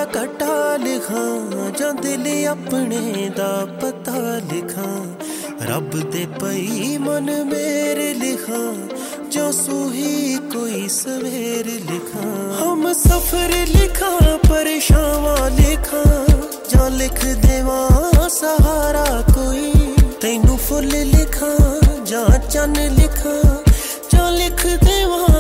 दा कटा लिखां जां दिल अपने दा पता लिखां रब दे पई मन मेरे लिखां जो सूही कोई सवेर लिखां हम सफर लिखां परेशावा लिखां जां लिख देवां सहारा कोई तैनू फुल लिखां जां चन्न लिखां जां लिख देवां